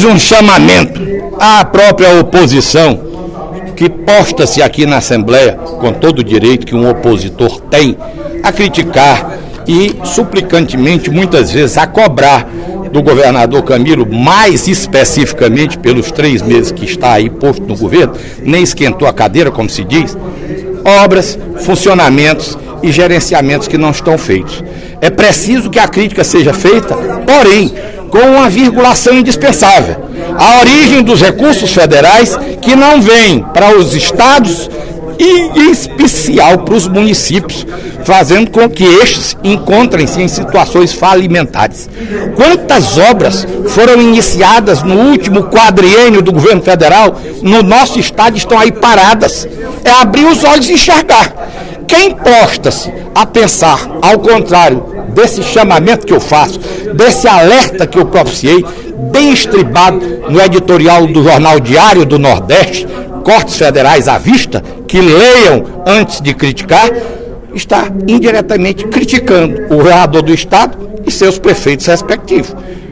um chamamento à própria oposição, que posta-se aqui na Assembleia, com todo o direito que um opositor tem, a criticar e, suplicantemente, muitas vezes, a cobrar do governador Camilo, mais especificamente pelos 3 meses que está aí posto no governo, nem esquentou a cadeira, como se diz, obras, funcionamentos e gerenciamentos que não estão feitos. É preciso que a crítica seja feita, porém, com uma virgulação indispensável. A origem dos recursos federais que não vêm para os estados e, em especial, para os municípios, fazendo com que estes encontrem-se em situações falimentares. Quantas obras foram iniciadas no último quadriênio do governo federal no nosso estado estão aí paradas? É abrir os olhos e enxergar. Quem posta-se a pensar, ao contrário desse chamamento que eu faço, desse alerta que eu propiciei, bem estribado no editorial do Jornal Diário do Nordeste, cortes federais à vista, que leiam antes de criticar, está indiretamente criticando o governador do estado e seus prefeitos respectivos.